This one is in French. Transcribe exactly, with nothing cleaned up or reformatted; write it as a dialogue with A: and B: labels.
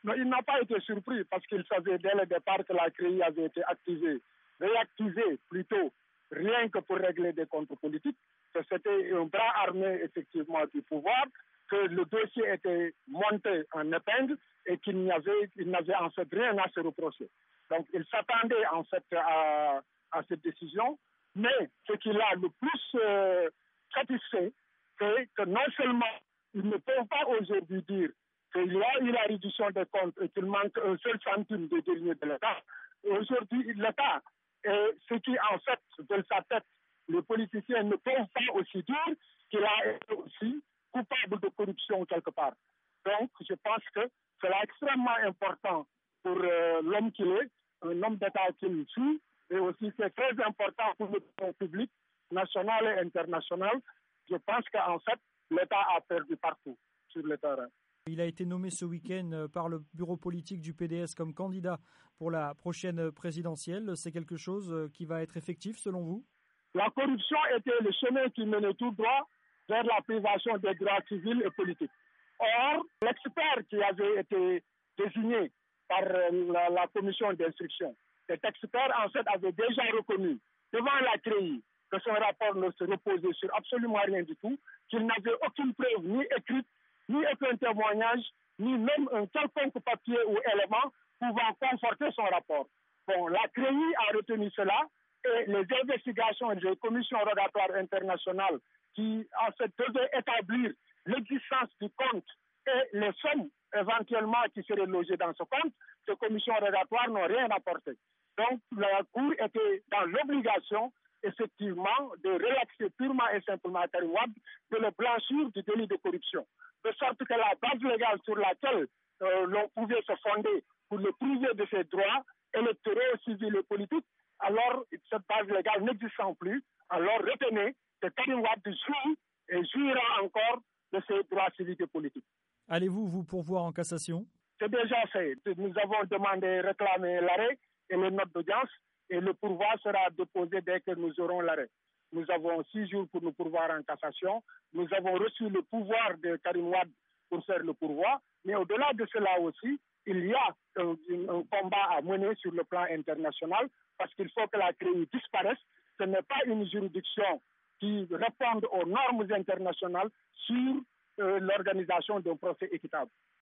A: Non, il n'a pas été surpris parce qu'il savait dès le départ que la C R E I avait été activée, réactivée plutôt, rien que pour régler des comptes politiques, que c'était un bras armé effectivement du pouvoir, que le dossier était monté en épingle et qu'il n'y avait, il n'avait en fait rien à se reprocher. Donc il s'attendait en fait à, à cette décision, mais ce qui l'a le plus euh, satisfait, c'est que non seulement ils ne peuvent pas aujourd'hui dire qu'il y a eu la réduction des comptes et qu'il manque un seul centime de deniers de l'État. Aujourd'hui, l'État, et ce qui en fait de sa tête, les politiciens ne peuvent pas aussi dire qu'il a été aussi coupable de corruption quelque part. Donc, je pense que c'est extrêmement important pour euh, l'homme qu'il est, un homme d'État qu'il suit, et aussi c'est très important pour le public national et international. Je pense qu'en fait, l'État a perdu partout sur le terrain.
B: Il a été nommé ce week-end par le bureau politique du P D S comme candidat pour la prochaine présidentielle. C'est quelque chose qui va être effectif selon vous?
A: La corruption était le chemin qui menait tout droit vers la privation des droits civils et politiques. Or, l'expert qui avait été désigné par la, la commission d'instruction, cet expert en fait avait déjà reconnu devant la C R E I que son rapport ne se reposait sur absolument rien du tout, qu'il n'avait aucune preuve ni écrite, ni aucun témoignage, ni même un quelconque papier ou élément pouvant conforter son rapport. Bon, la C R E I a retenu cela et les investigations des commissions rogatoires internationales qui en fait devaient établir l'existence du compte et les sommes éventuellement qui seraient logées dans ce compte, ces commissions rogatoires n'ont rien apporté. Donc la Cour était dans l'obligation effectivement de relaxer purement et simplement Karim Wade, de le blanchir du délit de corruption. De sorte que la base légale sur laquelle euh, l'on pouvait se fonder pour le priver de ses droits électoraux, civils et politiques, alors cette base légale n'existant plus, alors retenez que Karim Wade jouit et jouira encore de ses droits civiques et politiques.
B: Allez-vous vous pourvoir en cassation?
A: C'est déjà fait. Nous avons demandé, réclamé l'arrêt et les notes d'audience et le pourvoi sera déposé dès que nous aurons l'arrêt. Nous avons six jours pour nous pourvoir en cassation. Nous avons reçu le pouvoir de Karim Wade pour faire le pourvoi. Mais au-delà de cela aussi, il y a un, un combat à mener sur le plan international parce qu'il faut que la C R E I disparaisse. Ce n'est pas une juridiction qui réponde aux normes internationales sur euh, l'organisation d'un procès équitable.